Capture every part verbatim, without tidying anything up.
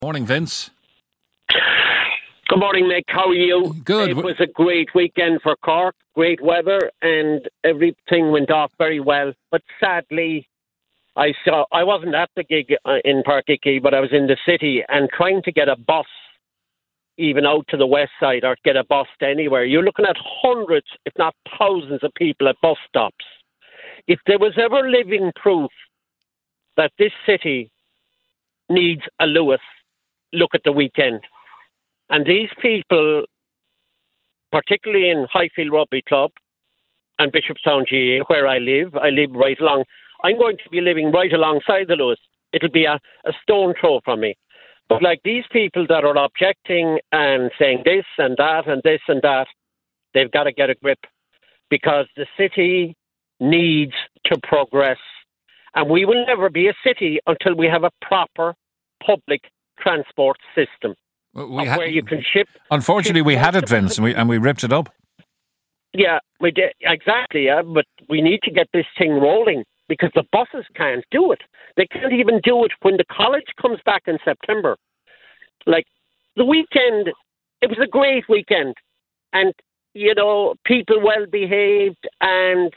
Morning, Vince. Good morning, Mick. How are you? Good. It was a great weekend for Cork, great weather, and everything went off very well. But sadly, I saw I wasn't at the gig in Páirc Uí Chaoimh, but I was in the city and trying to get a bus, even out to the west side, or get a bus to anywhere. You're looking at hundreds, if not thousands, of people at bus stops. If there was ever living proof that this city needs a Lewis, look at the weekend. And these people, particularly in Highfield Rugby Club and Bishopstown G A A, where I live, I live right along, I'm going to be living right alongside the Lewis. It'll be a, a stone throw from me. But like these people that are objecting and saying this and that and this and that, they've got to get a grip, because the city needs to progress. And we will never be a city until we have a proper public transport system. We ha- where you can ship. Unfortunately, we had it, Vince, and we, and we ripped it up. Yeah, we did, exactly. Yeah, but we need to get this thing rolling, because the buses can't do it. They can't even do it when the college comes back in September. Like, the weekend, it was a great weekend. And, you know, people well behaved and,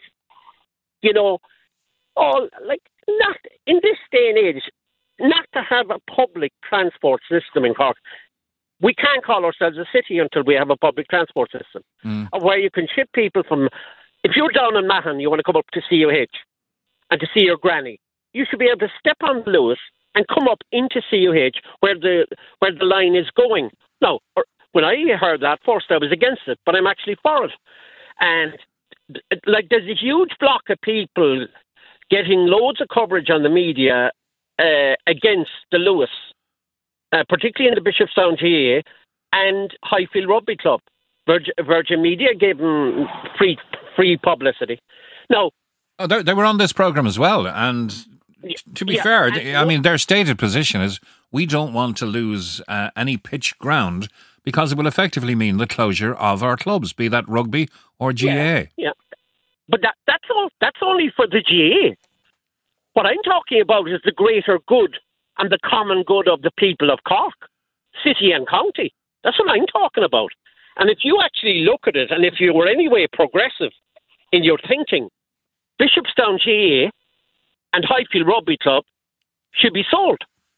you know, all, like, not in this day and age, not to have a public transport system in Cork. We can't call ourselves a city until we have a public transport system mm. where you can ship people from. If you're down in Mahon, you want to come up to C U H and to see your granny, you should be able to step on the Lewis and come up into C U H where the where the line is going. Now, when I heard that first, I was against it, but I'm actually for it. And like, there's a huge block of people getting loads of coverage on the media uh, against the Lewis. Uh, particularly in the Bishopstown G A A and Highfield Rugby Club. Virgin, Virgin Media gave them free free publicity. Now, oh, they, they were on this programme as well, and to be yeah, fair, they, I mean, their stated position is we don't want to lose uh, any pitch ground, because it will effectively mean the closure of our clubs, be that rugby or G A A. Yeah, yeah. But that, that's all. That's only for the G A A. What I'm talking about is the greater good and the common good of the people of Cork, city and county. That's what I'm talking about. And if you actually look at it, and if you were anyway progressive in your thinking, Bishopstown G A A and Highfield Rugby Club should be sold,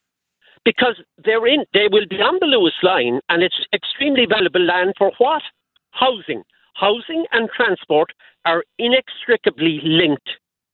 because they're in. They will be on the Lewis line, and it's extremely valuable land for what? Housing. Housing and transport are inextricably linked.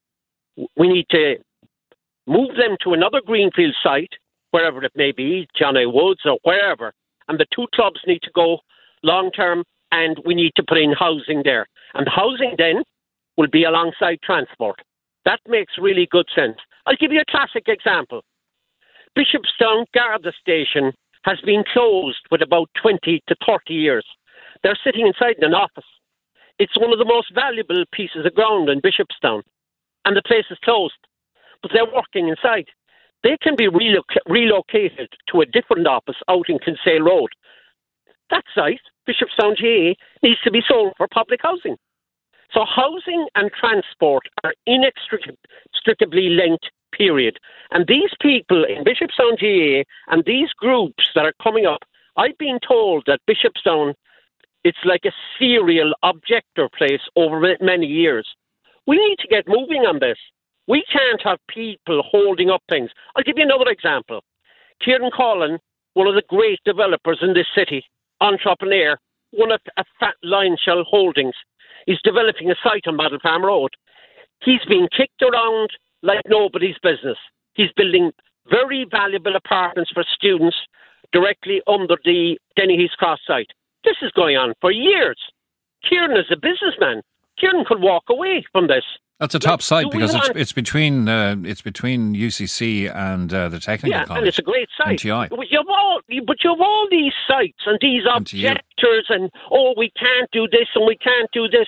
We need to move them to another greenfield site, wherever it may be, John A. Woods or wherever, and the two clubs need to go long-term, and we need to put in housing there. And housing then will be alongside transport. That makes really good sense. I'll give you a classic example. Bishopstown Garda Station has been closed with about twenty to thirty years. They're sitting inside an office. It's one of the most valuable pieces of ground in Bishopstown, and the place is closed. But they're working inside. They can be reloc- relocated to a different office out in Kinsale Road. That site, Bishopstown G A A, needs to be sold for public housing. So housing and transport are inextricably linked, period. And these people in Bishopstown G A A and these groups that are coming up, I've been told that Bishopstown, it's like a serial objector place over many years. We need to get moving on this. We can't have people holding up things. I'll give you another example. Kieran Collin, one of the great developers in this city, entrepreneur, one of a fat Lion Shell Holdings, is developing a site on Battle Farm Road. He's being kicked around like nobody's business. He's building very valuable apartments for students directly under the Denny Heath Cross site. This is going on for years. Kieran is a businessman. Kieran could walk away from this. That's a top like, site because it's want... it's between uh, it's between U C C and uh, the technical yeah, college. And it's a great site. M T I. But you have all, but you have all these sites and these objectors, and oh, we can't do this and we can't do this.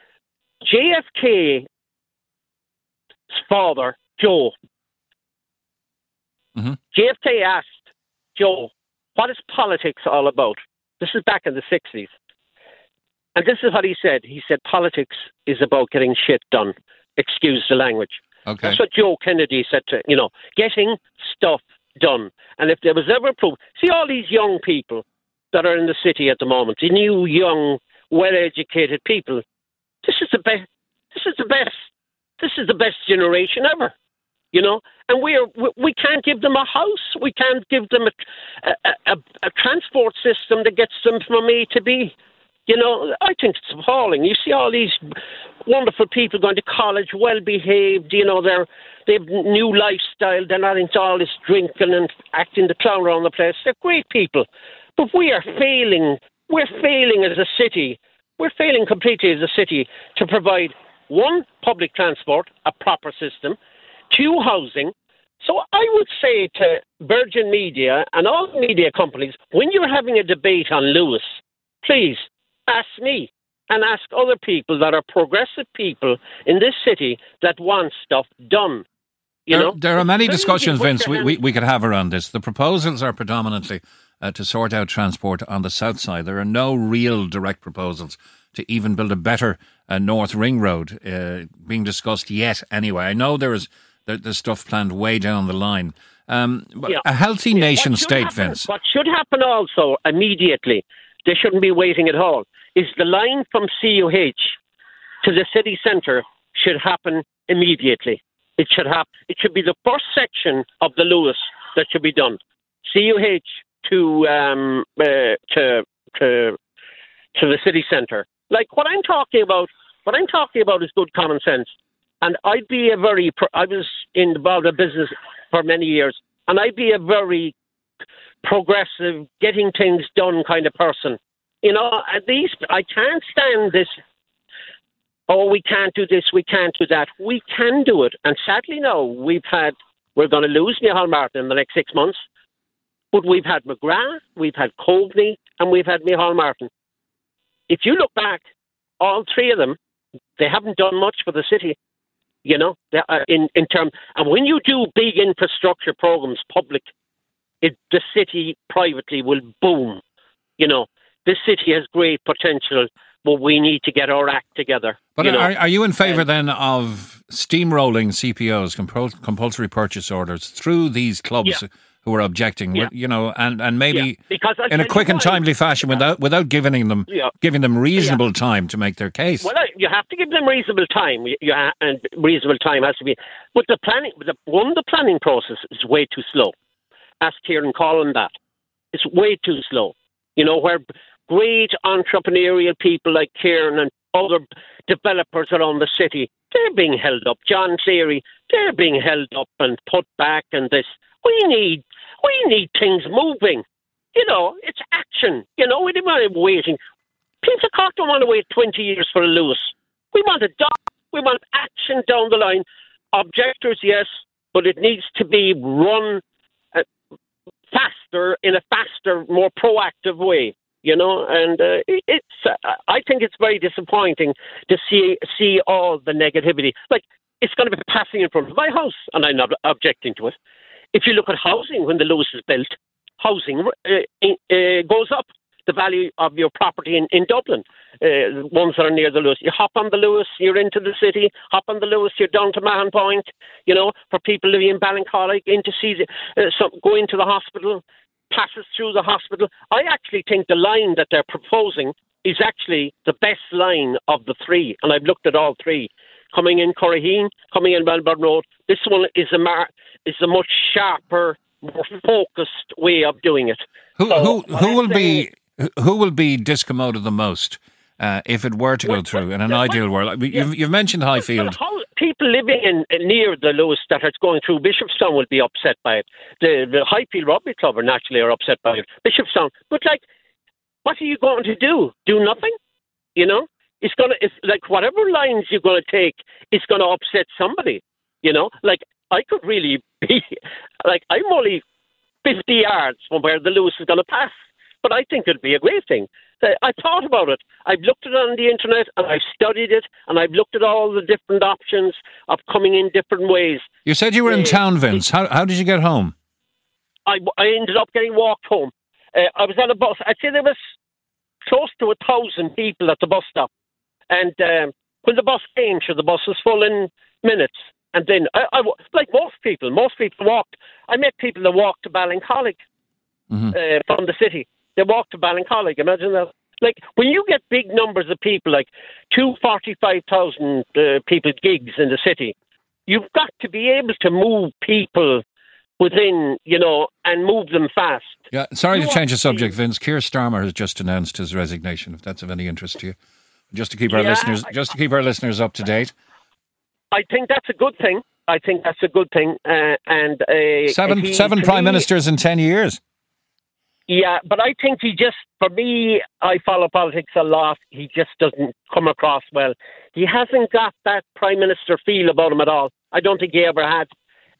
J F K's father, Joe. Mm-hmm. J F K asked Joe, "What is politics all about?" This is back in the sixties. And this is what he said. He said, politics is about getting shit done. Excuse the language. Okay. That's what Joe Kennedy said to, you know, getting stuff done, and if there was ever proof, see all these young people that are in the city at the moment, the new, young, well-educated people. This is the best. This is the best. This is the best generation ever. You know, and we are we can't give them a house. We can't give them a a, a a transport system that gets them from A to B. You know, I think it's appalling. You see all these wonderful people going to college, well behaved. You know, they're they have new lifestyle. They're not into all this drinking and acting the clown around the place. They're great people, but we are failing. We're failing as a city. We're failing completely as a city to provide one, public transport, a proper system, two, housing. So I would say to Virgin Media and all the media companies, when you're having a debate on Luas, please ask me and ask other people that are progressive people in this city that want stuff done. You there, know? there are many discussions, Vince, we, we, we could have around this. The proposals are predominantly uh, to sort out transport on the south side. There are no real direct proposals to even build a better uh, North Ring Road uh, being discussed yet anyway. I know there is there, there's stuff planned way down the line. Um, but yeah. A healthy yeah. nation state, happen, Vince. What should happen also immediately, they shouldn't be waiting at all, is the line from C U H to the city centre should happen immediately. It should happen. It should be the first section of the Luas that should be done. C U H to um, uh, to to to the city centre. Like what I'm talking about, what I'm talking about is good common sense. And I'd be a very, I was involved in business for many years, and I'd be a very progressive, getting things done kind of person. You know, at least I can't stand this, oh, we can't do this, we can't do that. We can do it. And sadly, no, we've had, we're going to lose Micheál Martin in the next six months, but we've had McGrath, we've had Coveney, and we've had Micheál Martin. If you look back, all three of them, they haven't done much for the city, you know, uh, in, in terms. And when you do big infrastructure programs, public, it, the city privately will boom. You know, this city has great potential, but we need to get our act together. But you know? are, are you in favour um, then of steamrolling C P Os, compul- compulsory purchase orders, through these clubs yeah. who are objecting, yeah. you know, and, and maybe yeah. because in a quick and timely fashion without without giving them yeah. giving them reasonable yeah. time to make their case? Well, you have to give them reasonable time, you ha- and reasonable time has to be. But the planning, the, one, the planning process is way too slow. Ask Kieran Collin that. It's way too slow. You know, where great entrepreneurial people like Kieran and other developers around the city, they're being held up. John Cleary, they're being held up and put back and this. We need we need things moving. You know, it's action. You know, we don't want to waiting. People of Cork don't want to wait twenty years for a Luas. We want a doc. We want action down the line. Objectors, yes, but it needs to be run uh, faster, in a faster, more proactive way. You know, and uh, it, it's. Uh, I think it's very disappointing to see see all the negativity. Like, it's going to be passing in front of my house, and I'm not objecting to it. If you look at housing, when the Luas is built, housing uh, uh, goes up. The value of your property in, in Dublin, uh, ones that are near the Luas. You hop on the Luas, you're into the city. Hop on the Luas, you're down to Mahon Point. You know, for people living in Ballincollig, in to see the, uh, some, go into the hospital, passes through the hospital. I actually think the line that they're proposing is actually the best line of the three, and I've looked at all three. Coming in Curraheen, coming in Melbourne Road. This one is a mar- is a much sharper, more focused way of doing it. Who so, who who will be who will be discommoded the most uh, if it were to go well, through in an well, ideal world? You've, yeah. you've mentioned Highfield. How people living in near the Luas that are going through Bishopstown will be upset by it. The the Highfield Rugby Club are naturally are upset by it. Bishopstown, but like, what are you going to do? Do nothing? You know, it's gonna. It's like whatever lines you're going to take, it's going to upset somebody. You know, like I could really be like I'm only fifty yards from where the Luas is going to pass. But I think it'd be a great thing. I thought about it. I've looked at it on the internet and I've studied it and I've looked at all the different options of coming in different ways. You said you were in uh, town, Vince. How how did you get home? I, I ended up getting walked home. Uh, I was on a bus. I'd say there was close to a thousand people at the bus stop. And um, when the bus came, sure, the bus was full in minutes. And then, I, I, like most people, most people walked. I met people that walked to Ballincollig mm-hmm. uh, from the city. They walked to Ballincollig. Imagine that. Like, when you get big numbers of people, like two forty-five thousand uh, people gigs in the city, you've got to be able to move people within, you know, and move them fast. Yeah, sorry you to change the subject, Vince. Keir Starmer has just announced his resignation, if that's of any interest to you. Just to keep our yeah, listeners just to keep our listeners up to date. I think that's a good thing. I think that's a good thing. Uh, and uh, Seven he, seven prime me, ministers in ten years. Yeah, but I think he just, for me, I follow politics a lot. He just doesn't come across well. He hasn't got that prime minister feel about him at all. I don't think he ever had.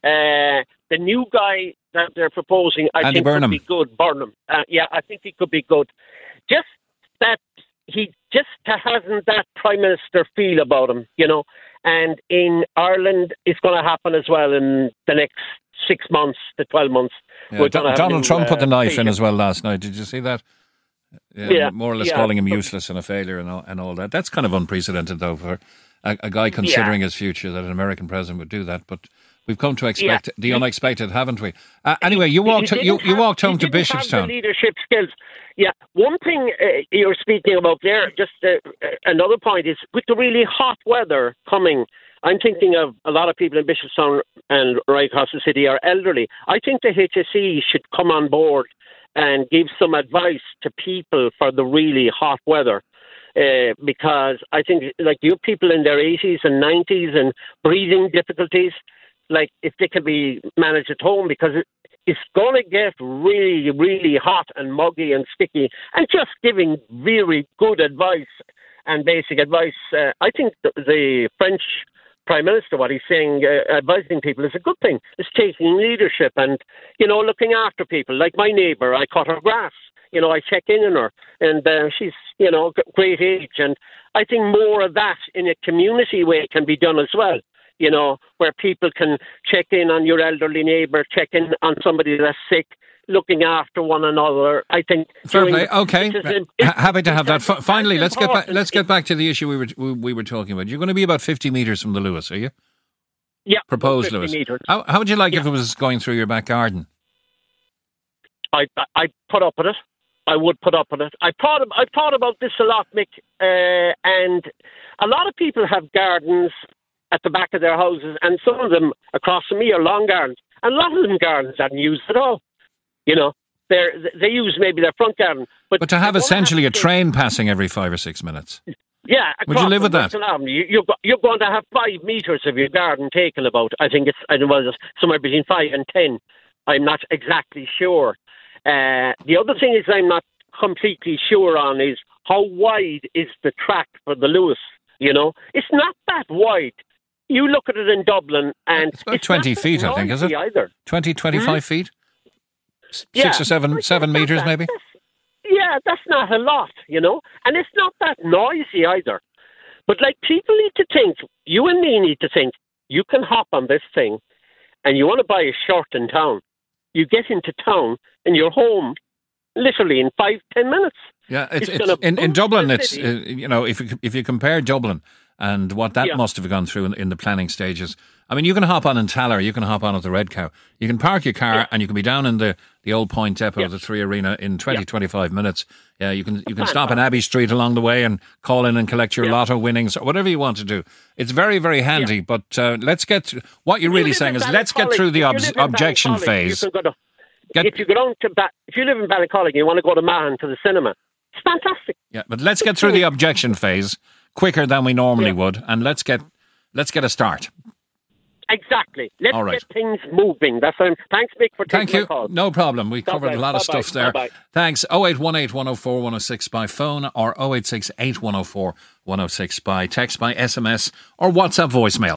Uh, the new guy that they're proposing, I Andy think Burnham. could be good. Burnham. Uh, yeah, I think he could be good. Just that he just hasn't that prime minister feel about him, you know. And in Ireland, it's going to happen as well in the next six months to twelve months. Yeah, We're Don- Donald new, Trump uh, put the knife patient. in as well last night. Did you see that? Yeah, yeah, more or less yeah. calling him useless and a failure and all, and all that. That's kind of unprecedented, though, for a, a guy considering yeah. his future, that an American president would do that. But we've come to expect yeah. the unexpected, haven't we? Uh, anyway, you walked you, you have, walked home to Bishopstown. Have the leadership skills. Yeah, one thing uh, you're speaking about there, just uh, another point is with the really hot weather coming. I'm thinking of a lot of people in Bishopstown and right across the city are elderly. I think the H S E should come on board and give some advice to people for the really hot weather. Uh, because I think, like, you people in their eighties and nineties and breathing difficulties, like, if they can be managed at home, because it, it's going to get really, really hot and muggy and sticky, and just giving really good advice and basic advice. Uh, I think the, the French Prime Minister, what he's saying, uh, advising people is a good thing. It's taking leadership and, you know, looking after people. Like my neighbour, I cut her grass. You know, I check in on her, and uh, she's, you know, great age. And I think more of that in a community way can be done as well. You know, where people can check in on your elderly neighbour, check in on somebody that's sick, looking after one another. I think. Fair play. Okay, H- happy to have that. F- finally, let's get back. Let's get back to the issue we were we, we were talking about. You're going to be about fifty metres from the Lewis, are you? Yeah. Proposed Lewis. Meters. How, how would you like yeah. if it was going through your back garden? I I put up with it. I would put up with it. I thought I thought about this a lot, Mick, uh, and a lot of people have gardens at the back of their houses, and some of them across from me are long gardens, and a lot of them gardens aren't used at all. You know, they they use maybe their front garden, but but to have essentially have a train passing every five or six minutes. Yeah, would you live with that? You, you're you're going to have five meters of your garden taken about. I think it's I don't know, somewhere between five and ten. I'm not exactly sure. Uh, the other thing is I'm not completely sure on is how wide is the track for the Lewis. You know, it's not that wide. You look at it in Dublin, and it's about it's twenty feet, I think, is it? Either. twenty, twenty-five hmm? feet? Six yeah. or seven, seven metres, that. maybe? That's, yeah, that's not a lot, you know, and it's not that noisy either. But, like, people need to think, you and me need to think, you can hop on this thing, and you want to buy a shirt in town. You get into town, and you're home, literally in five, ten minutes. Yeah, it's, it's, it's in, in Dublin, it's, uh, you know, if you, if you compare Dublin and what that yeah. must have gone through in, in the planning stages. I mean, you can hop on in Tallaght, you can hop on at the Red Cow. You can park your car yeah. and you can be down in the, the old Point Depot, yeah. the Three Arena, in twenty, yeah. twenty-five minutes. Yeah, you can you can stop in Abbey Street along the way and call in and collect your yeah. lotto winnings, or whatever you want to do. It's very, very handy, yeah. but uh, let's get to, what you're really saying is let's get through the ob- objection phase. You to, get, if you go down to ba- if you live in Ballincollig and you want to go to Mahon to the cinema, it's fantastic. Yeah, but let's get through the objection phase quicker than we normally yeah. would, and let's get let's get a start. Exactly. Let's All right. get things moving. That's um, thanks, Mick, for taking Thank you. my call. No problem. We God covered bless. a lot of Bye-bye. stuff there. Bye-bye. Thanks. oh eight one eight, one oh four, one oh six by phone or oh eight six eight, one oh four, one oh six by text, by S M S or WhatsApp voicemail.